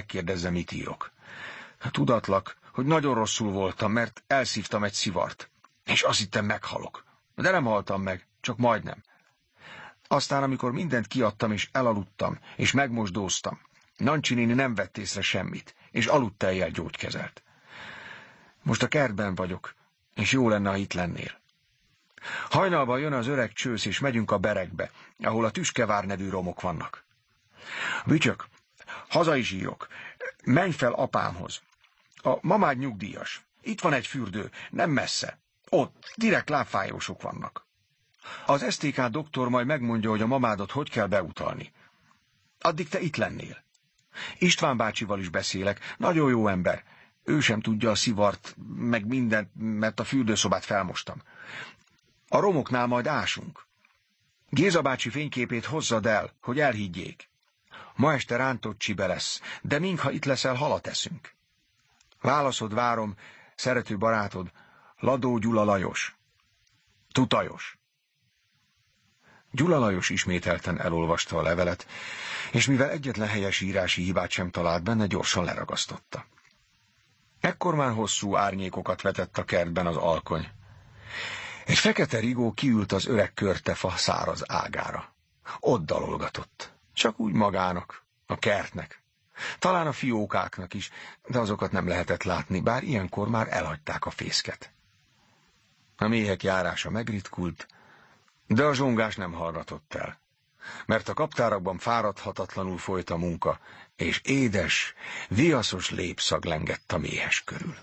megkérdezze, mit írok. Tudatlak, hogy nagyon rosszul voltam, mert elszívtam egy szivart, és azt hittem, meghalok. De nem haltam meg, csak majdnem. Aztán, amikor mindent kiadtam, és elaludtam, és megmosdóztam, Nancsi néni nem vett észre semmit, és aludtejjel gyógykezelt. Most a kertben vagyok, és jó lenne, ha itt lennél. Hajnalban jön az öreg csősz, és megyünk a berekbe, ahol a Tüskevár nevű romok vannak. Bütyök, haza is írok. Menj fel apámhoz. A mamád nyugdíjas. Itt van egy fürdő, nem messze. Ott direkt lábfájósok vannak. Az STK doktor majd megmondja, hogy a mamádat hogy kell beutalni. Addig te itt lennél. István bácsival is beszélek, nagyon jó ember. Ő sem tudja a szivart, meg mindent, mert a fürdőszobát felmostam. A romoknál majd ásunk. Géza bácsi fényképét hozzad el, hogy elhiggyék. Ma este rántott csibe lesz, de mintha itt leszel, halat eszünk. Válaszod várom, szerető barátod, Ladó Gyula Lajos. Tutajos. Gyula Lajos ismételten elolvasta a levelet, és mivel egyetlen helyes írási hibát sem talált benne, gyorsan leragasztotta. Ekkor már hosszú árnyékokat vetett a kertben az alkony. Egy fekete rigó kiült az öreg körtefa száraz ágára. Ott dalolgatott. Csak úgy magának, a kertnek. Talán a fiókáknak is, de azokat nem lehetett látni, bár ilyenkor már elhagyták a fészket. A méhek járása megritkult, de a zsongás nem hallgatott el, mert a kaptárakban fáradhatatlanul folyt a munka, és édes, viaszos lépszag lengett a méhes körül.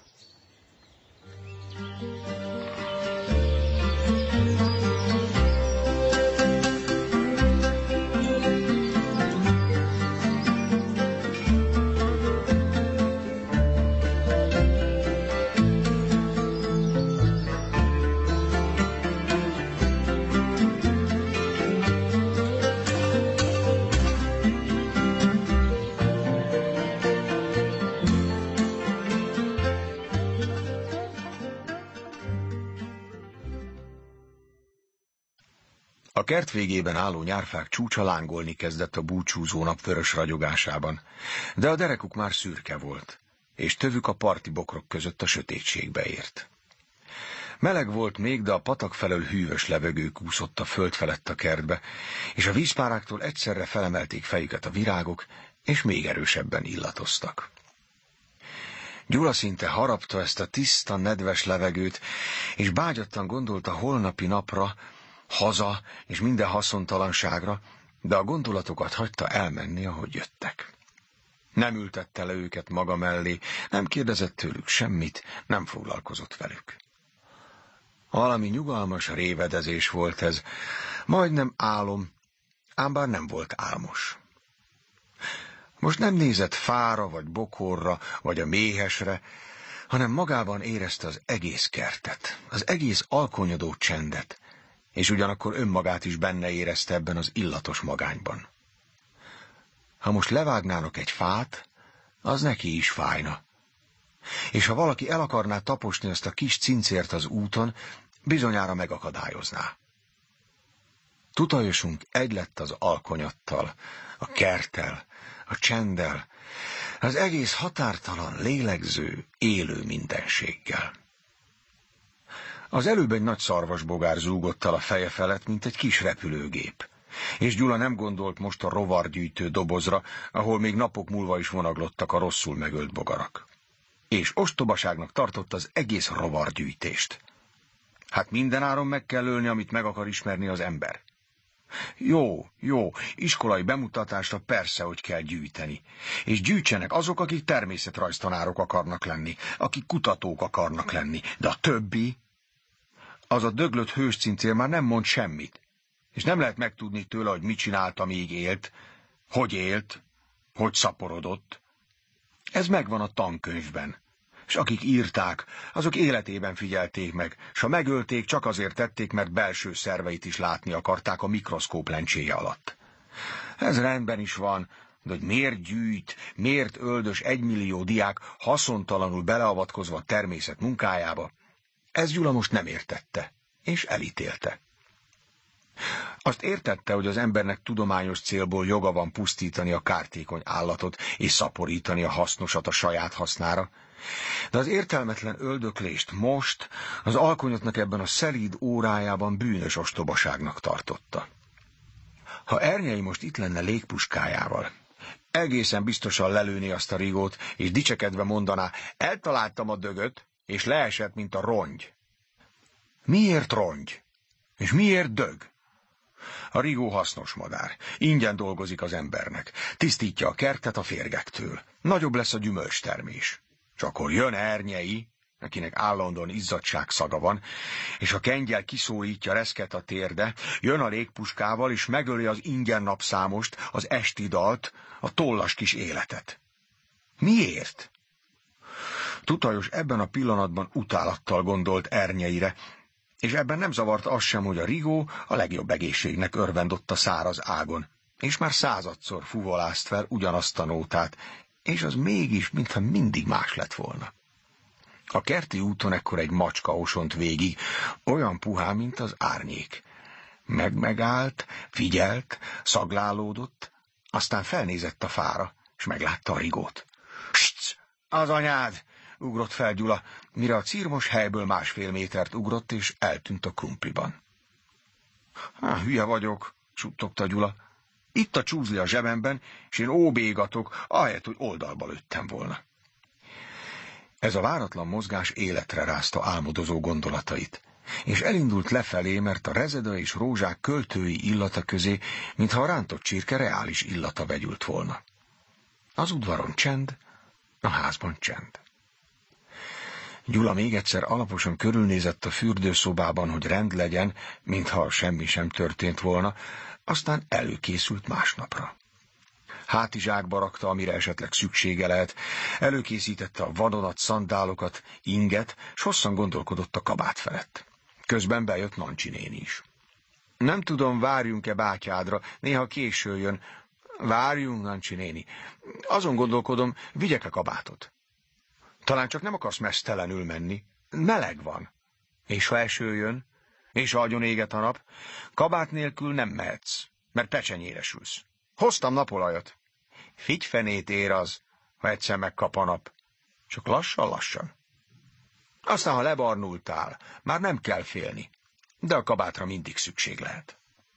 A kert végében álló nyárfák csúcsa lángolni kezdett a búcsúzó nap vörös ragyogásában, de a derekuk már szürke volt, és tövük a parti bokrok között a sötétségbe ért. Meleg volt még, de a patak felől hűvös levegő kúszott a föld felett a kertbe, és a vízpáráktól egyszerre felemelték fejüket a virágok, és még erősebben illatoztak. Gyula szinte harapta ezt a tiszta, nedves levegőt, és bágyattan gondolt a holnapi napra, haza és minden haszontalanságra, de a gondolatokat hagyta elmenni, ahogy jöttek. Nem ültette le őket maga mellé, nem kérdezett tőlük semmit, nem foglalkozott velük. Valami nyugalmas révedezés volt ez, majdnem álom, ám bár nem volt álmos. Most nem nézett fára, vagy bokorra, vagy a méhesre, hanem magában érezte az egész kertet, az egész alkonyodó csendet, és ugyanakkor önmagát is benne érezte ebben az illatos magányban. Ha most levágnának egy fát, az neki is fájna. És ha valaki el akarná taposni azt a kis cincért az úton, bizonyára megakadályozná. Tutajosunk egy lett az alkonyattal, a kerttel, a csenddel, az egész határtalan, lélegző, élő mindenséggel. Az előbb egy nagy szarvasbogár zúgott el a feje felett, mint egy kis repülőgép, és Gyula nem gondolt most a rovargyűjtő dobozra, ahol még napok múlva is vonaglottak a rosszul megölt bogarak. És ostobaságnak tartott az egész rovargyűjtést. Hát mindenáron meg kell ölni, amit meg akar ismerni az ember. Jó, iskolai bemutatásra persze, hogy kell gyűjteni. És gyűjtsenek azok, akik természetrajztanárok akarnak lenni, akik kutatók akarnak lenni, de a többi... Az a döglött hőscincér már nem mond semmit, és nem lehet megtudni tőle, hogy mit csinált, amíg élt, hogy szaporodott. Ez megvan a tankönyvben, és akik írták, azok életében figyelték meg, s ha megölték, csak azért tették, mert belső szerveit is látni akarták a mikroszkóp lencséje alatt. Ez rendben is van, de hogy miért gyűjt, miért öldös 1 millió diák haszontalanul beleavatkozva a természet munkájába, ez Gyula most nem értette, és elítélte. Azt értette, hogy az embernek tudományos célból joga van pusztítani a kártékony állatot és szaporítani a hasznosat a saját hasznára, de az értelmetlen öldöklést most az alkonyatnak ebben a szelíd órájában bűnös ostobaságnak tartotta. Ha Ernyei most itt lenne légpuskájával, egészen biztosan lelőni azt a Rigót, és dicsekedve mondaná, eltaláltam a dögöt, és leesett, mint a rongy. Miért rongy? És miért dög? A Rigó hasznos madár. Ingyen dolgozik az embernek. Tisztítja a kertet a férgektől. Nagyobb lesz a gyümölcstermés. És akkor jön Ernyei, akinek állandóan izzadság szaga van, és a kengyel kiszólítja reszket a térde, jön a légpuskával, és megöli az ingyen napszámost, az esti dalt, a tollas kis életet. Miért? Tutajos ebben a pillanatban utálattal gondolt Ernyeire, és ebben nem zavart az sem, hogy a Rigó a legjobb egészségnek örvendott a száraz ágon, és már századszor fuvolázt fel ugyanazt a nótát, és az mégis, mintha mindig más lett volna. A kerti úton ekkor egy macska osont végig, olyan puhán, mint az árnyék. Megállt, figyelt, szaglálódott, aztán felnézett a fára, és meglátta a Rigót. Ssz! Az anyád! Ugrott fel Gyula, mire a círmos helyből 1,5 métert ugrott, és eltűnt a krumpliban. Hülye vagyok, suttogta Gyula. Itt a csúzli a zsebemben, és én óbégatok, ahelyett, hogy oldalba lőttem volna. Ez a váratlan mozgás életre rázta álmodozó gondolatait, és elindult lefelé, mert a rezeda és rózsák költői illata közé, mintha a rántott csirke reális illata vegyült volna. Az udvaron csend, a házban csend. Gyula még egyszer alaposan körülnézett a fürdőszobában, hogy rend legyen, mintha semmi sem történt volna, aztán előkészült másnapra. Hátizsákba rakta, amire esetleg szüksége lehet, előkészítette a vadonat, szandálokat, inget, s hosszan gondolkodott a kabát felett. Közben bejött Nancsi néni is. Nem tudom, várjunk-e bátyádra, néha késő jön. Várjunk, Nancsi néni. Azon gondolkodom, vigyek a kabátot. Talán csak nem akarsz meztelenül menni. Meleg van. És ha eső jön, és agyon éget a nap, kabát nélkül nem mehetsz, mert pecsenyére sülsz. Hoztam napolajat. Figyfenét ér az, ha egyszer megkap a nap. Csak lassan-lassan. Aztán, ha lebarnultál, már nem kell félni, de a kabátra mindig szükség lehet.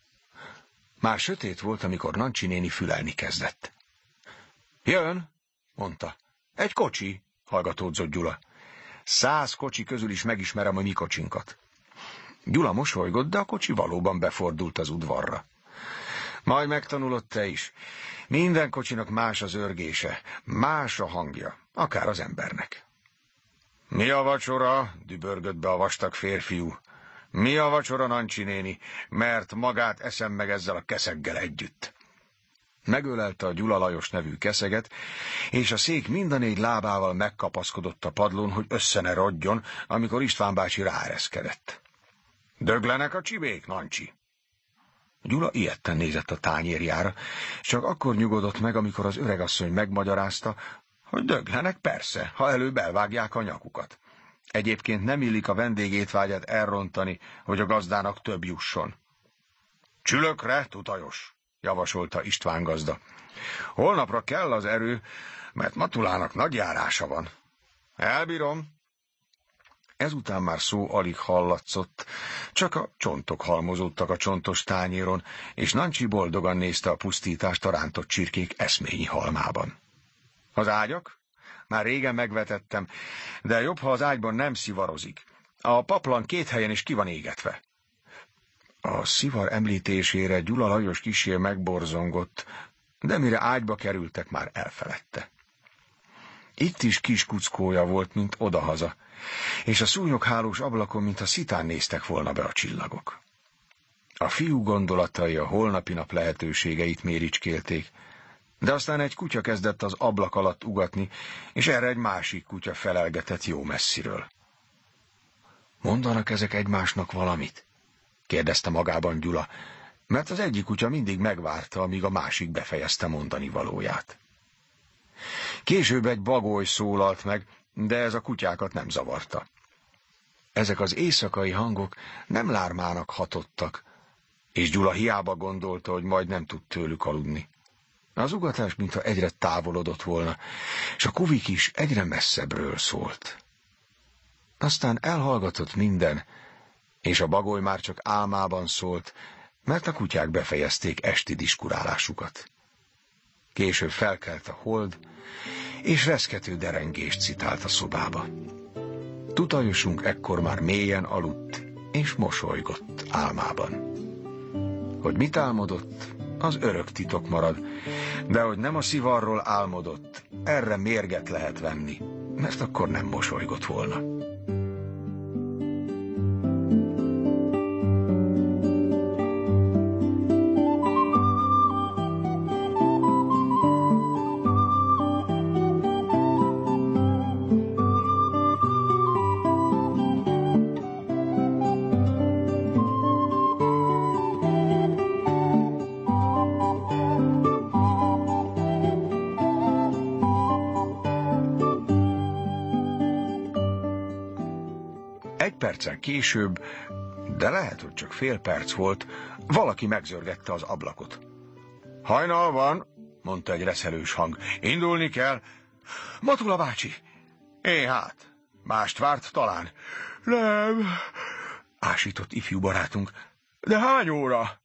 Már sötét volt, amikor Nancsi néni fülelni kezdett. Jön, mondta. Egy kocsi, hallgatódzott Gyula. 100 kocsi közül is megismerem a mi kocsinkat. Gyula mosolygott, de a kocsi valóban befordult az udvarra. Majd megtanulod te is. Minden kocsinak más az örgése, más a hangja, akár az embernek. Mi a vacsora? Dübörgött be a vastag férfiú. Mi a vacsora, Nancsi néni? Mert magát eszem meg ezzel a keszeggel együtt. Megölelte a Gyula Lajos nevű keszeget, és a szék mind a 4 lábával megkapaszkodott a padlón, hogy össze ne rodjon, amikor István bácsi ráereszkedett. Döglenek a csibék, Nancsi? Gyula ijedten nézett a tányérjára, csak akkor nyugodott meg, amikor az öregasszony megmagyarázta, hogy döglenek persze, ha előbb elvágják a nyakukat. Egyébként nem illik a vendégétvágyat elrontani, hogy a gazdának több jusson. Csülökre, tutajos, javasolta István gazda. Holnapra kell az erő, mert Matulának nagy járása van. Elbírom. Ezután már szó alig hallatszott, csak a csontok halmozódtak a csontos tányéron, és Nancsi boldogan nézte a pusztítást a rántott csirkék eszményi halmában. Az ágyak? Már régen megvetettem, de jobb, ha az ágyban nem szivarozik. A paplan 2 helyen is ki van égetve. A szivar említésére Gyula Lajos kissé megborzongott, de mire ágyba kerültek, már elfeledte. Itt is kis kuckója volt, mint odahaza, és a szúnyoghálós ablakon, mintha szitán néztek volna be a csillagok. A fiú gondolatai a holnapi nap lehetőségeit méricskélték, de aztán egy kutya kezdett az ablak alatt ugatni, és erre egy másik kutya felelgetett jó messziről. Mondanak ezek egymásnak valamit? Kérdezte magában Gyula, mert az egyik kutya mindig megvárta, amíg a másik befejezte mondani valóját. Később egy bagoly szólalt meg, de ez a kutyákat nem zavarta. Ezek az éjszakai hangok nem lármának hatottak, és Gyula hiába gondolta, hogy majd nem tud tőlük aludni. Az ugatás mintha egyre távolodott volna, és a kuvik is egyre messzebbről szólt. Aztán elhallgatott minden, és a bagoly már csak álmában szólt, mert a kutyák befejezték esti diskurálásukat. Később felkelt a hold, és reszkető derengést citált a szobába. Tutajosunk ekkor már mélyen aludt, és mosolygott álmában. Hogy mit álmodott, az örök titok marad, de hogy nem a szivarról álmodott, erre mérget lehet venni, mert akkor nem mosolygott volna. Egy perccel később, de lehet, hogy csak fél perc volt, valaki megzörgette az ablakot. Hajnal van, mondta egy reszelős hang. Indulni kell. Matula bácsi. Hát, mást várt talán. Nem, ásított ifjú barátunk. De hány óra?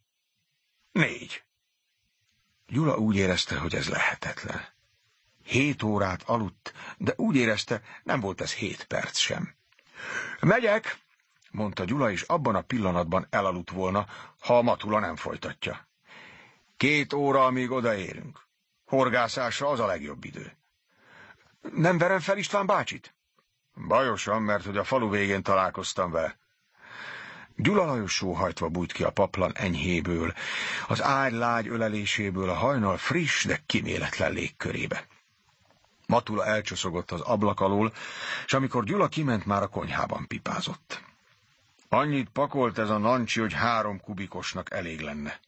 4. Gyula úgy érezte, hogy ez lehetetlen. 7 órát aludt, de úgy érezte, nem volt ez 7 perc sem. Megyek, mondta Gyula, és abban a pillanatban elaludt volna, ha a Matula nem folytatja. 2 óra, amíg odaérünk. Horgászásra az a legjobb idő. Nem verem fel István bácsit? Bajosan, mert hogy a falu végén találkoztam vele. Gyula Lajos sóhajtva bújt ki a paplan enyhéből, az ágy lágy öleléséből a hajnal friss, de kiméletlen légkörébe. Matula elcsoszogott az ablak alól, és amikor Gyula kiment, már a konyhában pipázott. Annyit pakolt ez a nancsi, hogy 3 kubikosnak elég lenne.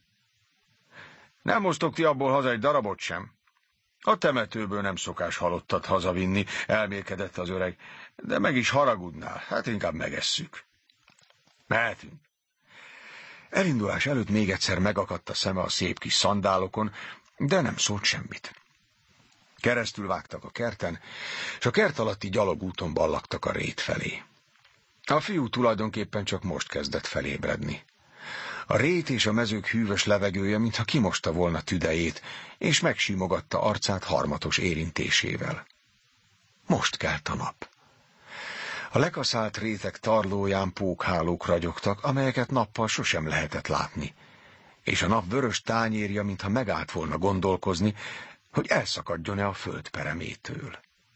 Nem hoztok ti abból haza egy darabot sem? A temetőből nem szokás halottat hazavinni, elmélkedett az öreg, de meg is haragudnál, hát inkább megesszük. Mehetünk. Elindulás előtt még egyszer megakadt a szeme a szép kis szandálokon, de nem szólt semmit. Keresztül vágtak a kerten, és a kert alatti gyalogúton ballagtak a rét felé. A fiú tulajdonképpen csak most kezdett felébredni. A rét és a mezők hűvös levegője, mintha kimosta volna tüdejét, és megsimogatta arcát harmatos érintésével. Most kelt a nap. A lekaszált rétek tarlóján pókhálók ragyogtak, amelyeket nappal sosem lehetett látni, és a nap vörös tányérja, mintha megállt volna gondolkozni, hogy elszakadjon-e a föld peremétől.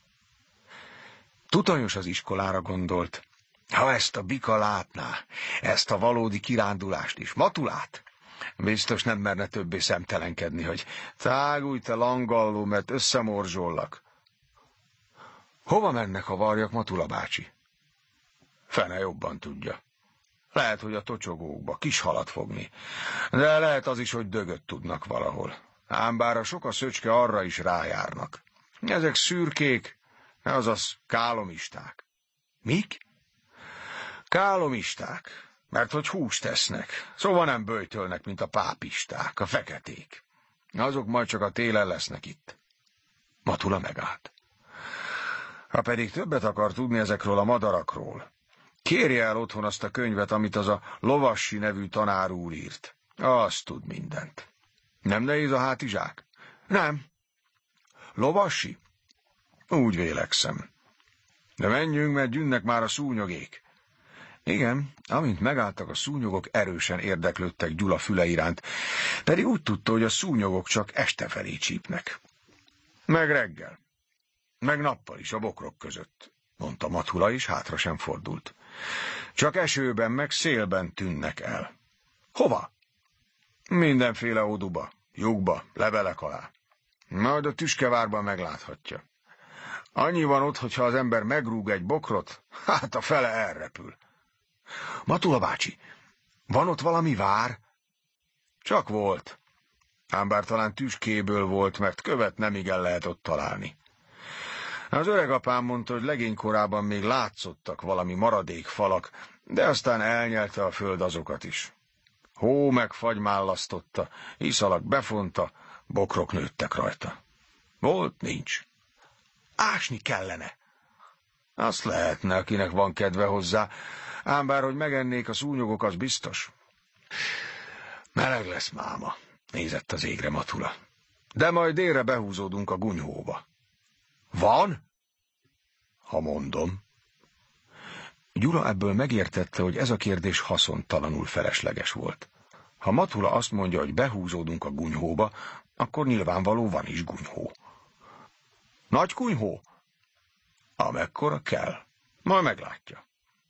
Tutajos az iskolára gondolt. Ha ezt a bika látná, ezt a valódi kirándulást is, Matulát, biztos nem merne többé szemtelenkedni, hogy tágulj te langalló, mert összemorzsollak. Hova mennek a varjak, Matula bácsi? Fene jobban tudja. Lehet, hogy a tocsogókba kis halat fogni, de lehet az is, hogy dögöt tudnak valahol. Ám bár a sok a szöcske arra is rájárnak. Ezek szürkék, azaz kálomisták. Mik? Kálomisták, mert hogy húst tesznek, szóval nem böjtölnek, mint a pápisták, a feketék. Azok majd csak a télen lesznek itt. Matula megállt. Ha pedig többet akar tudni ezekről a madarakról, kérje el otthon azt a könyvet, amit az a Lovassi nevű tanár úr írt. Azt tud mindent. Nem nehéz a hátizsák? Nem. Lovassi? Úgy vélekszem. De menjünk, mert gyűnnek már a szúnyogék. Igen, amint megálltak a szúnyogok, erősen érdeklődtek Gyula füle iránt, pedig úgy tudta, hogy a szúnyogok csak este felé csípnek. Meg reggel. Meg nappal is a bokrok között, mondta Matula, és hátra sem fordult. Csak esőben meg szélben tűnnek el. Hova? Mindenféle óduba, lyukba, levelek alá. Majd a tüskevárban megláthatja. Annyi van ott, hogyha az ember megrúg egy bokrot, hát a fele elrepül. Matula bácsi, van ott valami vár? Csak volt. Ám bár talán tüskéből volt, mert követ nem igen lehet ott találni. Az öregapám mondta, hogy legénykorában még látszottak valami maradék falak, de aztán elnyelte a föld azokat is. Hó meg fagymálasztotta, iszalak befonta, bokrok nőttek rajta. Volt, nincs. Ásni kellene. Azt lehetne, akinek van kedve hozzá, ám bár, hogy megennék a szúnyogok, az biztos. Meleg lesz máma, nézett az égre Matula. De majd délre behúzódunk a Gunyhóba. Van? Ha mondom. Gyula ebből megértette, hogy ez a kérdés haszontalanul felesleges volt. Ha Matula azt mondja, hogy behúzódunk a Gunyhóba, akkor nyilvánvaló van is Gunyhó. Nagy kunyhó? Amekkora kell. Majd meglátja.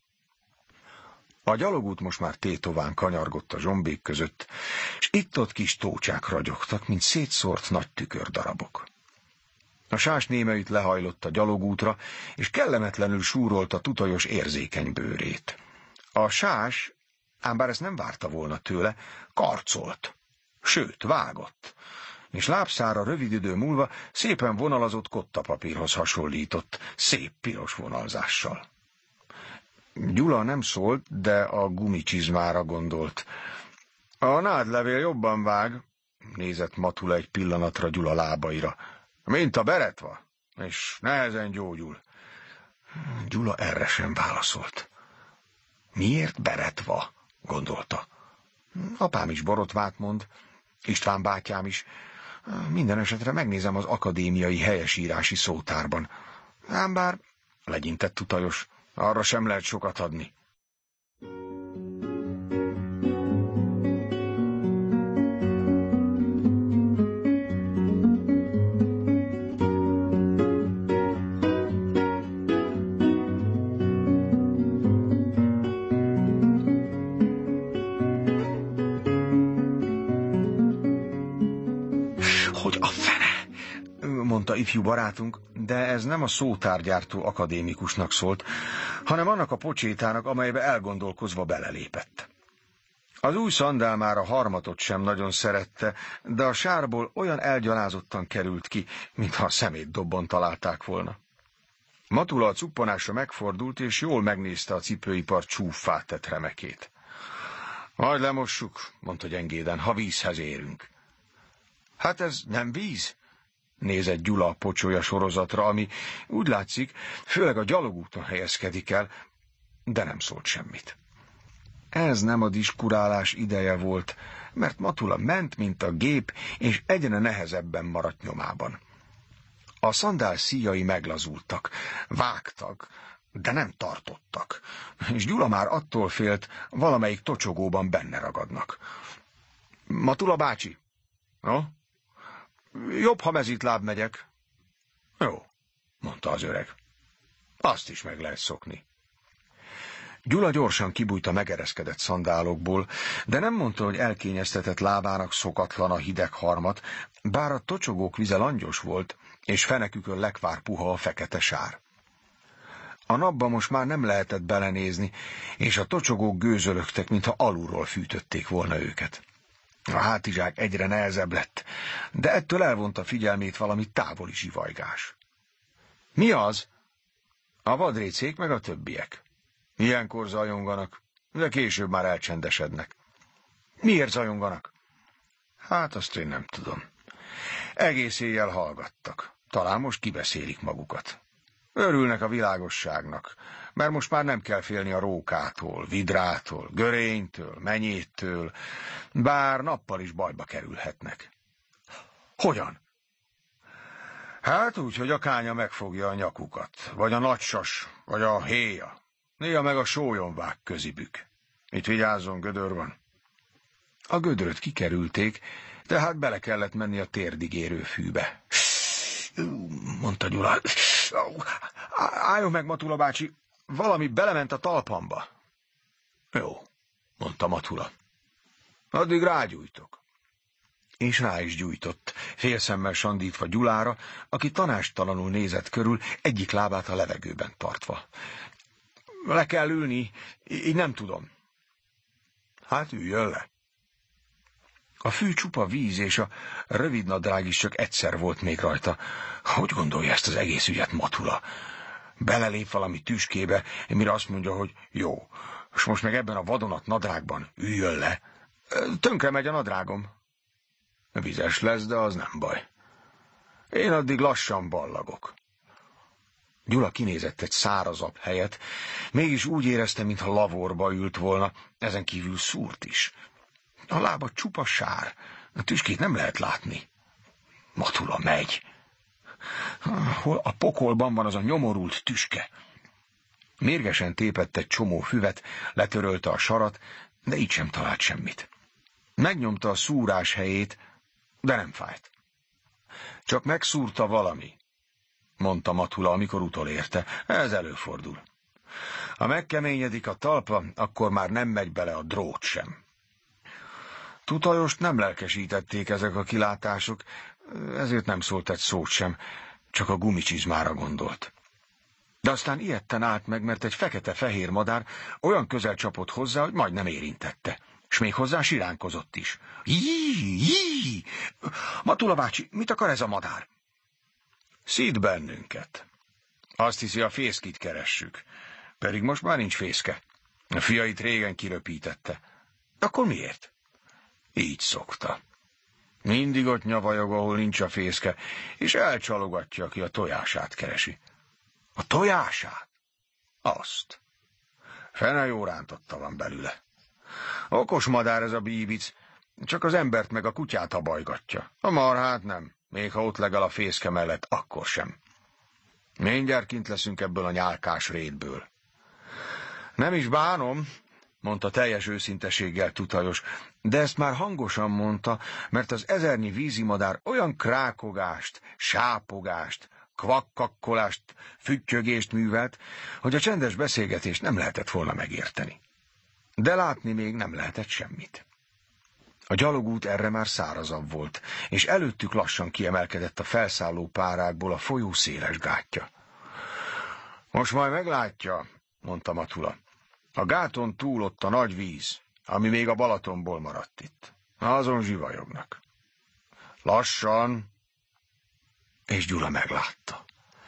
A gyalogút most már tétován kanyargott a zsombék között, s itt-ott kis tócsák ragyogtak, mint szétszórt nagy tükördarabok. A sás némeit lehajlott a gyalogútra, és kellemetlenül súrolta tutajos érzékeny bőrét. A sás, ám bár ezt nem várta volna tőle, karcolt, sőt, vágott, és lábszára rövid idő múlva szépen vonalazott kottapapírhoz hasonlított, szép piros vonalzással. Gyula nem szólt, de a gumicsizmára gondolt. A nádlevél jobban vág, nézett Matula egy pillanatra Gyula lábaira. Mint a beretva, és nehezen gyógyul. Gyula erre sem válaszolt. Miért beretva? Gondolta. Apám is borotvát mond, István bátyám is. Minden esetre megnézem az akadémiai helyesírási szótárban. Ám bár, legyintett tutajos, arra sem lehet sokat adni. Hogy a fene, mondta ifjú barátunk, de ez nem a szótárgyártó akadémikusnak szólt, hanem annak a pocsétának, amelybe elgondolkozva belelépett. Az új szandál már a harmatot sem nagyon szerette, de a sárból olyan elgyalázottan került ki, mintha a szemétdobban találták volna. Matula a cuppanásra megfordult, és jól megnézte a cipőipar csúffá tett remekét. Majd lemossuk, mondta gyengéden, ha vízhez érünk. Hát ez nem víz? Nézett Gyula a pocsolya sorozatra, ami úgy látszik, főleg a gyalogúton helyezkedik el, de nem szólt semmit. Ez nem a diskurálás ideje volt, mert Matula ment, mint a gép, és egyre nehezebben maradt nyomában. A szandál szíjai meglazultak, vágtak, de nem tartottak, és Gyula már attól félt, valamelyik tocsogóban benne ragadnak. Matula bácsi? No? Jobb, ha mezítláb megyek. Jó, mondta az öreg. Azt is meg lehet szokni. Gyula gyorsan kibújt a megereszkedett szandálokból, de nem mondta, hogy elkényeztetett lábának szokatlan a hideg harmat, bár a tocsogók vize langyos volt, és fenekükön lekvár puha a fekete sár. A napba most már nem lehetett belenézni, és a tocsogók gőzölögtek, mintha alulról fűtötték volna őket. A hátizsák egyre nehezebb lett, de ettől elvonta figyelmét valami távoli zsivajgás. Mi az? A vadrécék meg a többiek. Ilyenkor zajonganak, de később már elcsendesednek. Miért zajonganak? Hát azt én nem tudom. Egész éjjel hallgattak. Talán most kibeszélik magukat. Örülnek a világosságnak, mert most már nem kell félni a rókától, vidrától, görénytől, menyéttől, bár nappal is bajba kerülhetnek. Hogyan? Hát úgy, hogy a kánya megfogja a nyakukat, vagy a nagysas, vagy a héja, néha meg a sólyomvág közibük. Itt vigyázzon, gödör van. A gödröt kikerülték, tehát bele kellett menni a térdig érő fűbe. Mondta Gyula. Álljon meg, Matula bácsi, valami belement a talpamba. Jó, mondta Matula. Addig rágyújtok. És rá is gyújtott, félszemmel sandítva Gyulára, aki tanástalanul nézett körül, egyik lábát a levegőben tartva. Le kell ülni, így nem tudom. Hát üljön le. A fű csupa víz, és a rövidnadrág is csak egyszer volt még rajta. Hogy gondolja ezt az egész ügyet Matula? Belelép valami tüskébe, mire azt mondja, hogy jó, és most meg ebben a vadonat nadrágban üljön le. Tönkre megy a nadrágom. Vizes lesz, de az nem baj. Én addig lassan ballagok. Gyula kinézett egy szárazabb helyet, mégis úgy érezte, mintha lavorba ült volna, ezen kívül szúrt is. A lába csupa sár, a tüskét nem lehet látni. Matula megy. Hol a pokolban van az a nyomorult tüske? Mérgesen tépett egy csomó füvet, letörölte a sarat, de így sem talált semmit. Megnyomta a szúrás helyét, de nem fájt. Csak megszúrta valami, mondta Matula, amikor utolérte. Ez előfordul. Ha megkeményedik a talpa, akkor már nem megy bele a drót sem. Tutajost nem lelkesítették ezek a kilátások, ezért nem szólt egy szót sem, csak a gumicsizmára gondolt. De aztán ijedten állt meg, mert egy fekete-fehér madár olyan közel csapott hozzá, hogy majdnem érintette. S még hozzá siránkozott is. Jí! Matula bácsi, mit akar ez a madár? Szid bennünket. Azt hiszi, a fészkit keressük. Pedig most már nincs fészke. A fiait régen kiröpítette. Akkor miért? Így szokta. Mindig ott nyavajog, ahol nincs a fészke, és elcsalogatja, aki a tojását keresi. A tojását? Azt. Fene jó rántotta van belőle. Okos madár ez a bíbic, csak az embert meg a kutyát abajgatja. A marhát nem, még ha ott legal a fészke mellett, akkor sem. Mindjárt kint leszünk ebből a nyálkás rétből. Nem is bánom, mondta teljes őszinteséggel Tutajos, de ezt már hangosan mondta, mert az ezernyi vízimadár olyan krákogást, sápogást, kvakkakkolást, füttyögést művelt, hogy a csendes beszélgetést nem lehetett volna megérteni. De látni még nem lehetett semmit. A gyalogút erre már szárazabb volt, és előttük lassan kiemelkedett a felszálló párákból a folyó széles gátja. Most majd meglátja, mondta Matula. A gáton túl ott a nagy víz, ami még a Balatonból maradt itt. Azon zsivajognak. Lassan, és Gyula meglátta.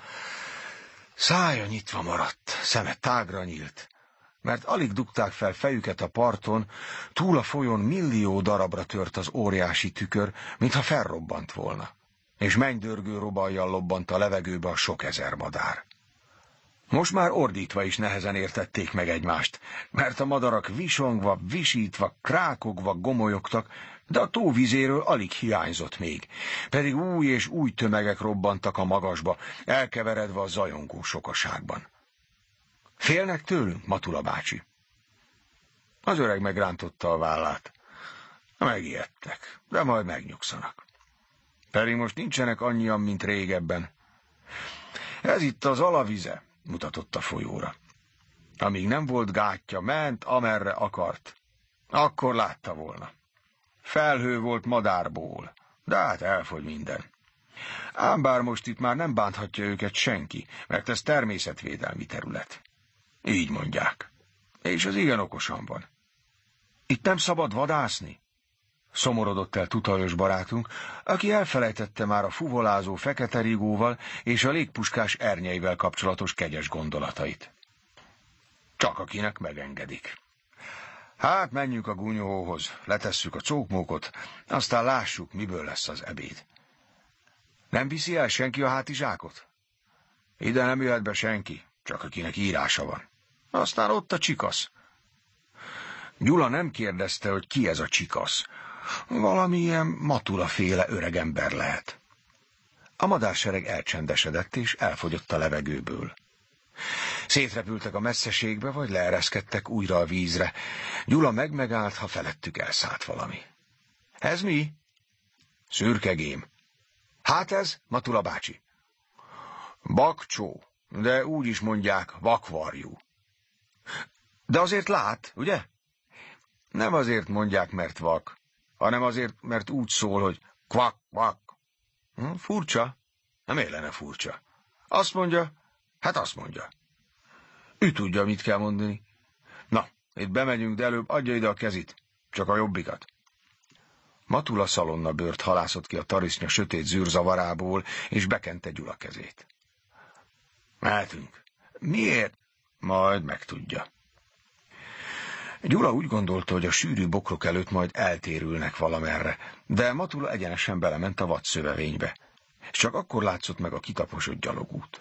Szája nyitva maradt, szeme tágra nyílt, mert alig dugták fel fejüket a parton, túl a folyón millió darabra tört az óriási tükör, mintha felrobbant volna, és mennydörgő robajjal lobbant a levegőbe a sok ezer madár. Most már ordítva is nehezen értették meg egymást, mert a madarak visongva, visítva, krákogva gomolyogtak, de a tóvizéről alig hiányzott még, pedig új és új tömegek robbantak a magasba, elkeveredve a zajongó sokaságban. Félnek tőlünk, Matula bácsi? Az öreg megrántotta a vállát. Megijedtek, de majd megnyugszanak. Pedig most nincsenek annyian, mint régebben. Ez itt az alavize, mutatott a folyóra. Amíg nem volt gátja, ment, amerre akart. Akkor látta volna. Felhő volt madárból, de hát elfogy minden. Ám bár most itt már nem bánthatja őket senki, mert ez természetvédelmi terület. Így mondják. És az igen okosan van. Itt nem szabad vadászni? Szomorodott el Tutajos barátunk, aki elfelejtette már a fuvolázó fekete rigóval és a légpuskás ernyeivel kapcsolatos kegyes gondolatait. Csak akinek megengedik. Hát menjünk a gúnyóhoz, letesszük a cókmókot, aztán lássuk, miből lesz az ebéd. Nem viszi el senki a hátizsákot? Ide nem jöhet be senki, csak akinek írása van. Aztán ott a csikasz. Gyula nem kérdezte, hogy ki ez a csikasz. Valamilyen Matula-féle öregember lehet. A madársereg elcsendesedett, és elfogyott a levegőből. Szétrepültek a messzeségbe, vagy leereszkedtek újra a vízre. Gyula megállt, ha felettük elszállt valami. Ez mi? Szürkegém. Hát ez, Matula bácsi? Bakcsó, de úgy is mondják vakvarjú. De azért lát, ugye? Nem azért mondják, mert vak, hanem azért, mert úgy szól, hogy kvak, kvak. Furcsa? Nem élene furcsa. Azt mondja, hát azt mondja. Ő tudja, mit kell mondani. Na, itt bemegyünk, de előbb adja ide a kezit, csak a jobbikat. Matula szalonna bőrt halászott ki a tarisznya sötét zűrzavarából, és bekente Gyula kezét. Mehetünk. Miért? Majd megtudja. Gyula úgy gondolta, hogy a sűrű bokrok előtt majd eltérülnek valamerre, de Matula egyenesen belement a vadszövevénybe, és csak akkor látszott meg a kitaposott gyalogút.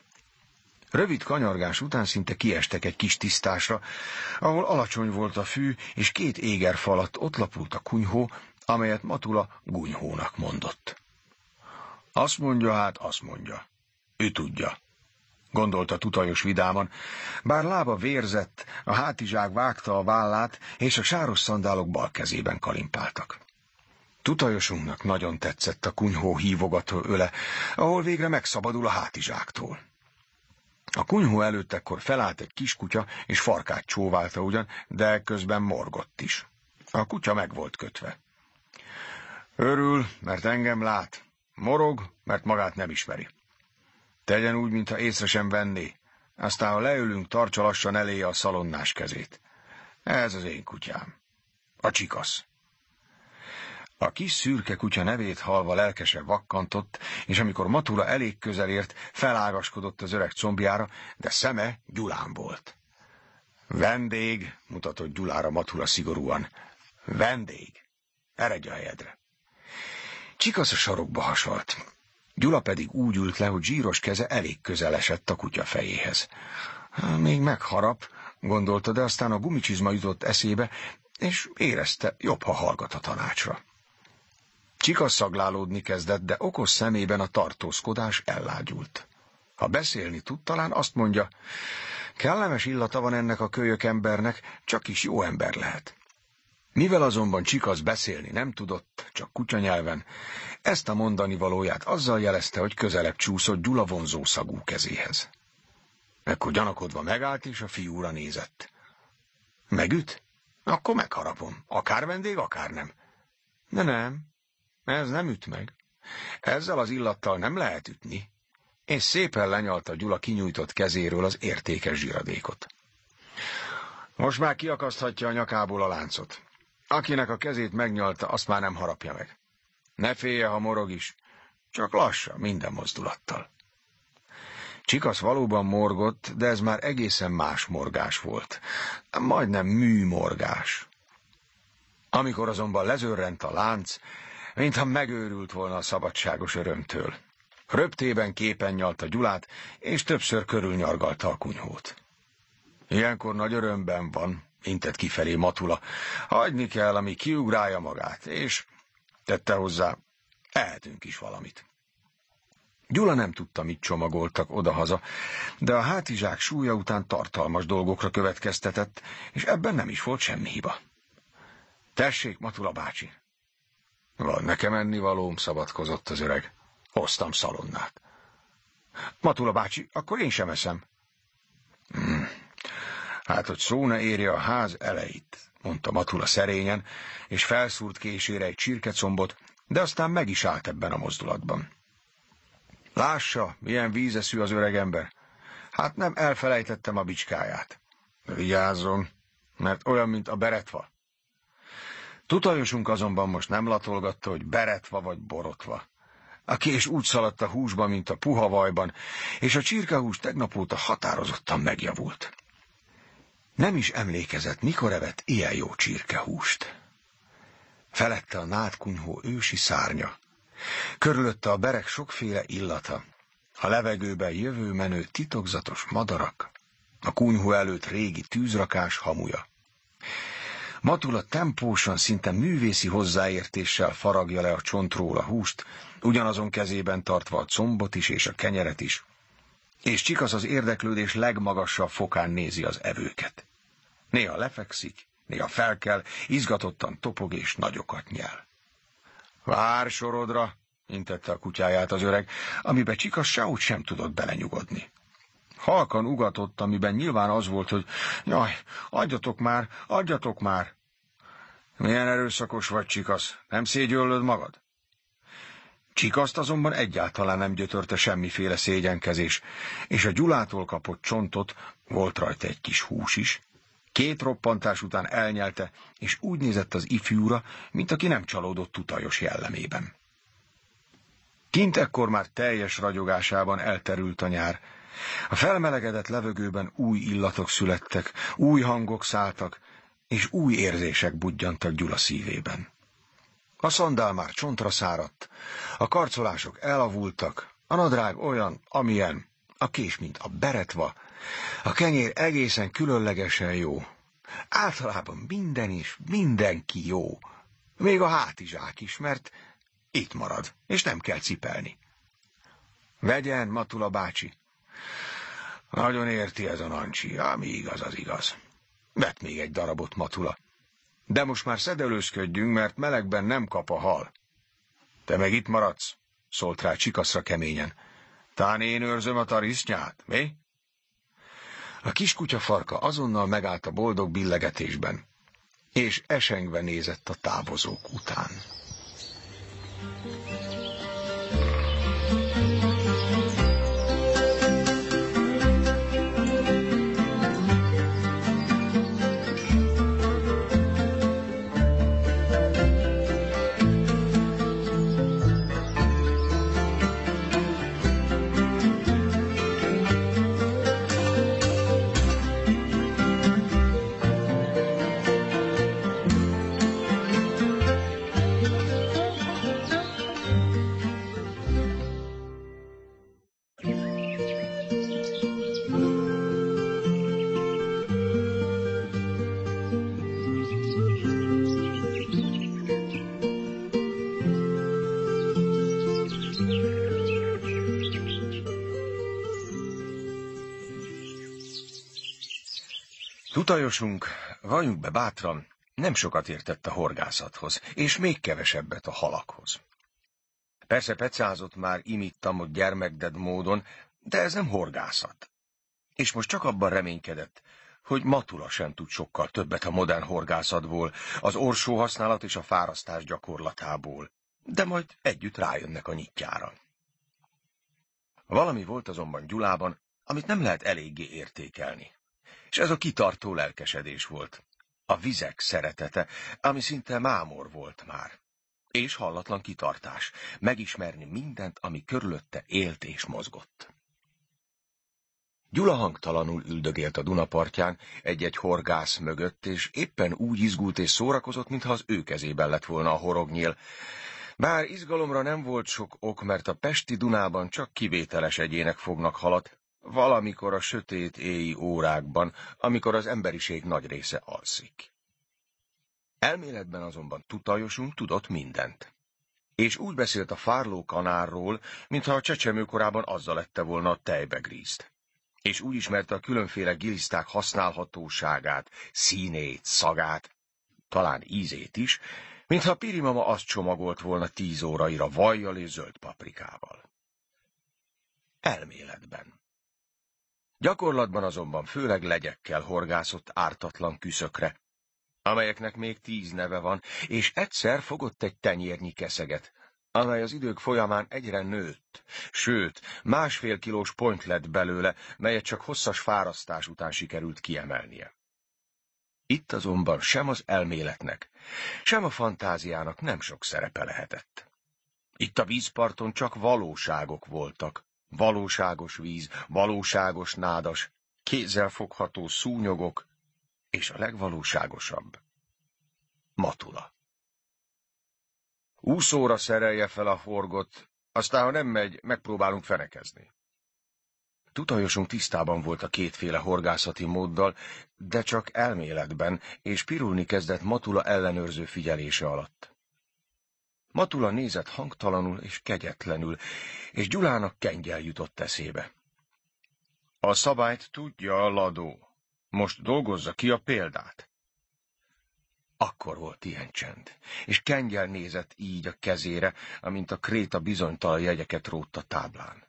Rövid kanyargás után szinte kiestek egy kis tisztásra, ahol alacsony volt a fű, és 2 égerfa alatt ott lapult a kunyhó, amelyet Matula Gunyhónak mondott. Azt mondja, hát azt mondja. Ő tudja, gondolta Tutajos vidáman, bár lába vérzett, a hátizsák vágta a vállát, és a sáros szandálok bal kezében kalimpáltak. Tutajosunknak nagyon tetszett a kunyhó hívogató öle, ahol végre megszabadul a hátizsáktól. A kunyhó előtt ekkor felállt egy kiskutya, és farkát csóválta ugyan, de közben morgott is. A kutya meg volt kötve. Örül, mert engem lát, morog, mert magát nem ismeri. Tegyen úgy, mintha észre sem venné, aztán, ha leülünk, tartsa lassan eléje a szalonnás kezét. Ez az én kutyám. A Csikasz. A kis szürke kutya nevét hallva lelkesen vakkantott, és amikor Matula elég közel ért, felágaskodott az öreg combjára, de szeme Gyulán volt. Vendég, mutatott Gyulára Matula szigorúan. Vendég. Eredj a helyedre. Csikasz a sarokba hasalt. Gyula pedig úgy ült le, hogy zsíros keze elég közel esett a kutya fejéhez. Még megharap, gondolta, de aztán a gumicsizma jutott eszébe, és érezte, jobb, ha hallgat a tanácsra. Csikasz szaglálódni kezdett, de okos szemében a tartózkodás ellágyult. Ha beszélni tud, talán azt mondja, kellemes illata van ennek a kölyök embernek, csak is jó ember lehet. Mivel azonban Csikasz beszélni nem tudott, csak kutyanyelven, ezt a mondani valóját azzal jelezte, hogy közelebb csúszott Gyula vonzó szagú kezéhez. Ekkor gyanakodva megállt, és a fiúra nézett. Megüt? Akkor megharapom. Akár vendég, akár nem. De nem, ez nem üt meg. Ezzel az illattal nem lehet ütni. És szépen lenyalta Gyula kinyújtott kezéről az értékes zsiradékot. Most már kiakaszthatja a nyakából a láncot. Akinek a kezét megnyalta, azt már nem harapja meg. Ne félje, ha morog is, csak lassan, minden mozdulattal. Csikasz valóban morgott, de ez már egészen más morgás volt. Majdnem műmorgás. Amikor azonban lezörrent a lánc, mintha megőrült volna a szabadságos örömtől. Röptében képen nyalta Gyulát, és többször körülnyargalta a kunyhót. Ilyenkor nagy örömben van, intett kifelé Matula. Hagyni kell, ami kiugrálja magát, és tette hozzá, ehetünk is valamit. Gyula nem tudta, mit csomagoltak odahaza, de a hátizsák súlya után tartalmas dolgokra következtetett, és ebben nem is volt semmi hiba. Tessék, Matula bácsi! Van nekem ennivalóm, szabadkozott az öreg. Hoztam szalonnát. Matula bácsi, akkor én sem eszem. Hát, hogy szó ne érje a ház elejét, mondta Matula szerényen, és felszúrt késére egy csirkecombot, de aztán meg is állt ebben a mozdulatban. Lássa, milyen vízeszű az öregember. Hát nem elfelejtettem a bicskáját. Vigyázzon, mert olyan, mint a beretva. Tutajosunk azonban most nem latolgatta, hogy beretva vagy borotva. A kés úgy szaladt a húsba, mint a puha vajban, és a csirkehús tegnap óta határozottan megjavult. Nem is emlékezett, mikor evett ilyen jó csirkehúst. Felette a nádkunyhó ősi szárnya. Körülötte a berek sokféle illata, a levegőben jövőmenő titokzatos madarak, a kunyhó előtt régi tűzrakás hamuja. Matula tempósan, szinte művészi hozzáértéssel faragja le a csontról a húst, ugyanazon kezében tartva a combot is és a kenyeret is, és Csikasz az érdeklődés legmagasabb fokán nézi az evőket. Néha lefekszik, néha felkel, izgatottan topog és nagyokat nyel. Vár sorodra, intette a kutyáját az öreg, amiben Csikasz sehogy sem tudott belenyugodni. Halkan ugatott, amiben nyilván az volt, hogy jaj, adjatok már, adjatok már. Milyen erőszakos vagy, Csikasz, nem szégyöllöd magad? Csikaszt azonban egyáltalán nem gyötörte semmiféle szégyenkezés, és a Gyulától kapott csontot, volt rajta egy kis hús is, 2 roppantás után elnyelte, és úgy nézett az ifjúra, mint aki nem csalódott Tutajos jellemében. Kint ekkor már teljes ragyogásában elterült a nyár. A felmelegedett levegőben új illatok születtek, új hangok szálltak, és új érzések budjantak Gyula szívében. A szandál már csontra száradt, a karcolások elavultak, a nadrág olyan, amilyen, a kés, mint a beretva, a kenyér egészen különlegesen jó. Általában minden is, mindenki jó. Még a hátizsák is, mert itt marad, és nem kell cipelni. Vegyen, Matula bácsi. Nagyon érti ez a Nancsi, ami igaz, az igaz. Vett még egy darabot, Matula. De most már szedelőzködjünk, mert melegben nem kap a hal. Te meg itt maradsz, szólt rá Csikaszra keményen. Tán én őrzöm a tarisznyát, mi? A kiskutya farka azonnal megállt a boldog billegetésben, és esengve nézett a távozók után. Tutajosunk, valljunk be bátran, nem sokat értett a horgászathoz, és még kevesebbet a halakhoz. Persze pecázott már imittamott gyermekded módon, de ez nem horgászat. És most csak abban reménykedett, hogy Matula sem tud sokkal többet a modern horgászatból, az orsó használat és a fárasztás gyakorlatából, de majd együtt rájönnek a nyitjára. Valami volt azonban Gyulában, amit nem lehet eléggé értékelni. És ez a kitartó lelkesedés volt. A vizek szeretete, ami szinte mámor volt már. És hallatlan kitartás, megismerni mindent, ami körülötte élt és mozgott. Gyula hangtalanul üldögélt a Dunapartján egy-egy horgász mögött, és éppen úgy izgult és szórakozott, mintha az ő kezében lett volna a horognyél. Bár izgalomra nem volt sok ok, mert a pesti Dunában csak kivételes egyének fognak halat, valamikor a sötét éji órákban, amikor az emberiség nagy része alszik. Elméletben azonban Tutajosunk tudott mindent. És úgy beszélt a fárló kanárról, mintha a csecsemőkorában azzal ette volna a tejbegrízt. És úgy ismerte a különféle giliszták használhatóságát, színét, szagát, talán ízét is, mintha Pirimama azt csomagolt volna 10 óraira vajjal és zöld paprikával. Elméletben. Gyakorlatban azonban főleg legyekkel horgászott ártatlan küszökre, amelyeknek még 10 neve van, és egyszer fogott egy tenyérnyi keszeget, amely az idők folyamán egyre nőtt, sőt, 1,5 kilós ponty lett belőle, melyet csak hosszas fárasztás után sikerült kiemelnie. Itt azonban sem az elméletnek, sem a fantáziának nem sok szerepe lehetett. Itt a vízparton csak valóságok voltak. Valóságos víz, valóságos nádas, kézzelfogható szúnyogok, és a legvalóságosabb, Matula. Úszóra szerelje fel a forgot, aztán, ha nem megy, megpróbálunk fenekezni. Tutajosunk tisztában volt a kétféle horgászati móddal, de csak elméletben, és pirulni kezdett Matula ellenőrző figyelése alatt. Matula nézett hangtalanul és kegyetlenül, és Gyulának kengyel jutott eszébe. A szabályt tudja a ladó. Most dolgozza ki a példát. Akkor volt ilyen csend, és kengyel nézett így a kezére, amint a kréta bizonytalan jegyeket rótt a táblán.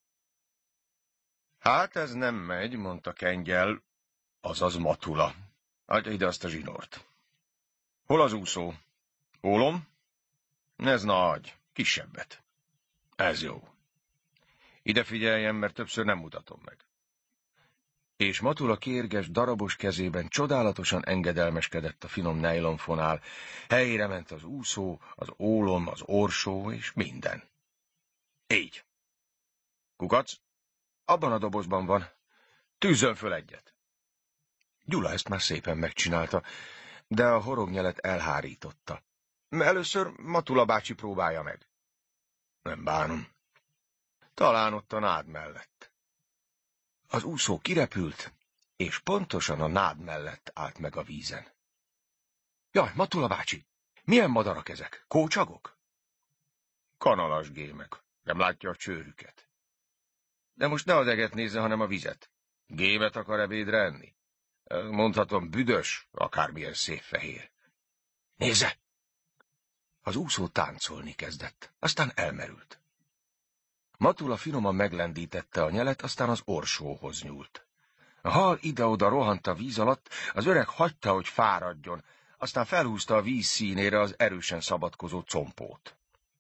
Hát ez nem megy, mondta kengyel, azaz Matula. Adja ide azt a zsinort. Hol az úszó? Ólom? Ez nagy, kisebbet. Ez jó. Ide figyeljen, mert többször nem mutatom meg. És Matula kérges, darabos kezében csodálatosan engedelmeskedett a finom nejlonfonál, helyére ment az úszó, az ólom, az orsó és minden. Így. Kukac, abban a dobozban van. Tűzzön föl egyet. Gyula ezt már szépen megcsinálta, de a horognyelet elhárította. Először Matula bácsi próbálja meg. Nem bánom. Talán ott a nád mellett. Az úszó kirepült, és pontosan a nád mellett állt meg a vízen. Jaj, Matula bácsi, milyen madarak ezek? Kócsagok? Kanalas gémek. Nem látja a csőrüket. De most ne az eget nézze, hanem a vizet. Gémet akar ebédre enni? Mondhatom, büdös, akármilyen szép fehér. Nézze! Az úszó táncolni kezdett, aztán elmerült. Matula finoman meglendítette a nyelet, aztán az orsóhoz nyúlt. A hal ide-oda rohant a víz alatt, az öreg hagyta, hogy fáradjon, aztán felhúzta a víz színére az erősen szabadkozó compót.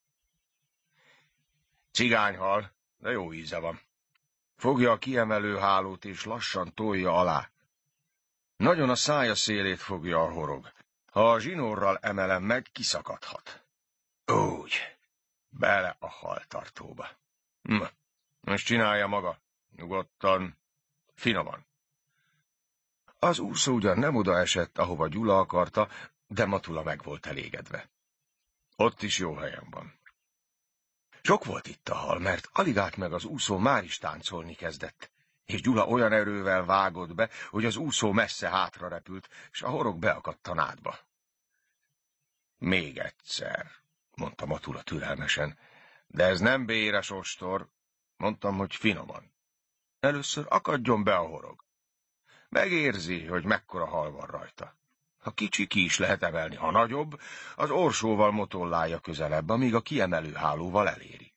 Cigányhal, de jó íze van. Fogja a kiemelő hálót, és lassan tolja alá. Nagyon a szája szélét fogja a horog. Ha a zsinórral emelem meg, kiszakadhat. Úgy, bele a haltartóba. Most csinálja maga, nyugodtan, finoman. Az úszó ugyan nem oda esett, ahova Gyula akarta, de Matula meg volt elégedve. Ott is jó helyen van. Sok volt itt a hal, mert alig állt meg az úszó, már is táncolni kezdett, és Gyula olyan erővel vágott be, hogy az úszó messze hátra repült, és a horog beakadt a nádba. Még egyszer, mondta Matula türelmesen, de ez nem béres ostor, mondtam, hogy finoman. Először akadjon be a horog. Megérzi, hogy mekkora hal van rajta. Ha kicsi, ki is lehet emelni, ha nagyobb, az orsóval motollálja közelebb, amíg a kiemelő hálóval eléri.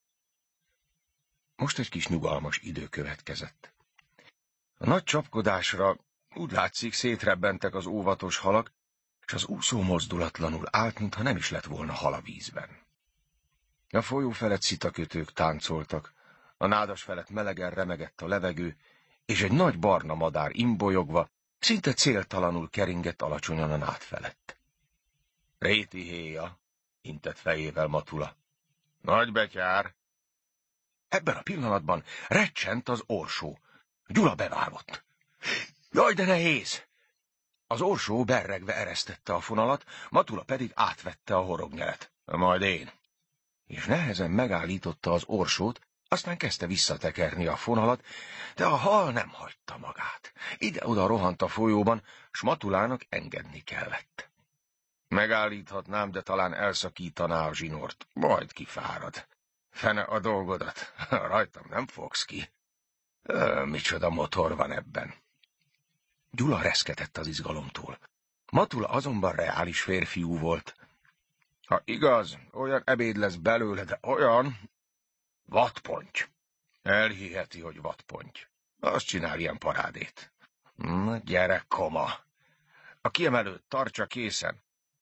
Most egy kis nyugalmas idő következett. A nagy csapkodásra úgy látszik szétrebbentek az óvatos halak, és az úszó mozdulatlanul állt, mintha nem is lett volna hal a vízben. A folyó felett szitakötők táncoltak, a nádas felett melegen remegett a levegő, és egy nagy barna madár imbolyogva, szinte céltalanul keringett alacsonyan a nád felett. Réti héja, intett fejével Matula. Nagy betyár! Ebben a pillanatban recsent az orsó. Gyula bevágott. Jaj, de nehéz! Az orsó berregve eresztette a fonalat, Matula pedig átvette a horognyelet. Majd én. És nehezen megállította az orsót, aztán kezdte visszatekerni a fonalat, de a hal nem hagyta magát. Ide-oda rohant a folyóban, s Matulának engedni kellett. Megállíthatnám, de talán elszakítaná a zsinort, majd kifárad. Fene a dolgodat, rajtam nem fogsz ki. Micsoda motor van ebben. Gyula reszketett az izgalomtól. Matula azonban reális férfiú volt. Ha igaz, olyan ebéd lesz belőle, de olyan... Vadponty. Elhiheti, hogy vadponty. Azt csinál ilyen parádét. Gyere, koma. A kiemelőt tartsa készen.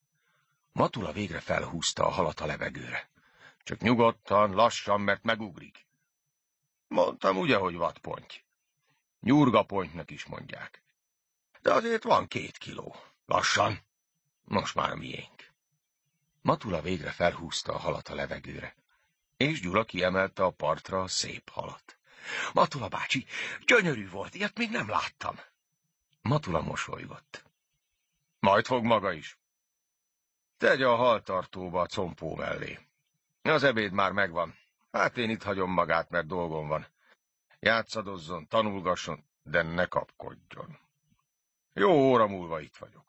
Matula végre felhúzta a halat a levegőre. Csak nyugodtan, lassan, mert megugrik. Mondtam ugye, hogy vadponty. Nyurgapontynak is mondják. De azért van 2 kiló. Lassan. Most már a miénk. Matula végre felhúzta a halat a levegőre, és Gyula kiemelte a partra a szép halat. Matula bácsi, gyönyörű volt, ilyet még nem láttam. Matula mosolygott. Majd fog maga is. Tegye a haltartóba a compó mellé. Az ebéd már megvan. Hát én itt hagyom magát, mert dolgom van. Játszadozzon, tanulgasson, de ne kapkodjon. Jó óra múlva itt vagyok.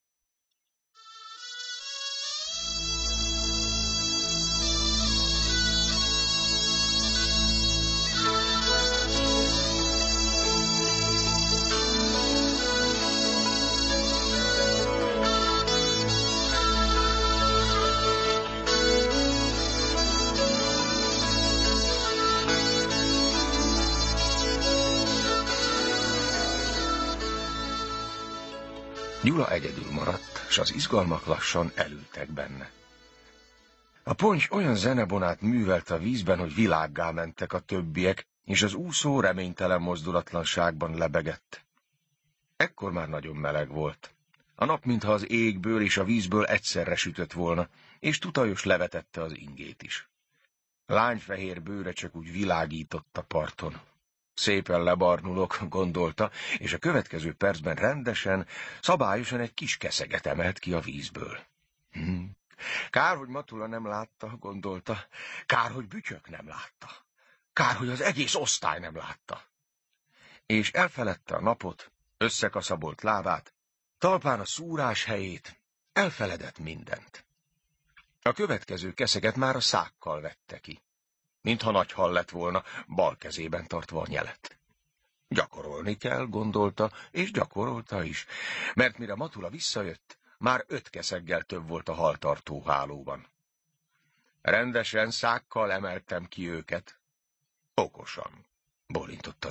Gyula egyedül maradt, s az izgalmak lassan elültek benne. A ponty olyan zenebonát művelt a vízben, hogy világgá mentek a többiek, és az úszó reménytelen mozdulatlanságban lebegett. Ekkor már nagyon meleg volt. A nap mintha az égből és a vízből egyszerre sütött volna, és tutajos levetette az ingét is. Lányfehér bőre csak úgy világított a parton. Szépen lebarnulok, gondolta, és a következő percben rendesen, szabályosan egy kis keszeget emelt ki a vízből. Kár, hogy Matula nem látta, gondolta. Kár, hogy Bütyök nem látta. Kár, hogy az egész osztály nem látta. És elfeledte a napot, összekaszabolt lábát, talpán a szúrás helyét, elfeledett mindent. A következő keszeget már a szákkal vette ki, mintha nagy hal lett volna, bal kezében tartva a nyelet. Gyakorolni kell, gondolta, és gyakorolta is, mert mire Matula visszajött, már 5 keszeggel több volt a haltartó hálóban. Rendesen szákkal emeltem ki őket. Okosan, bólintott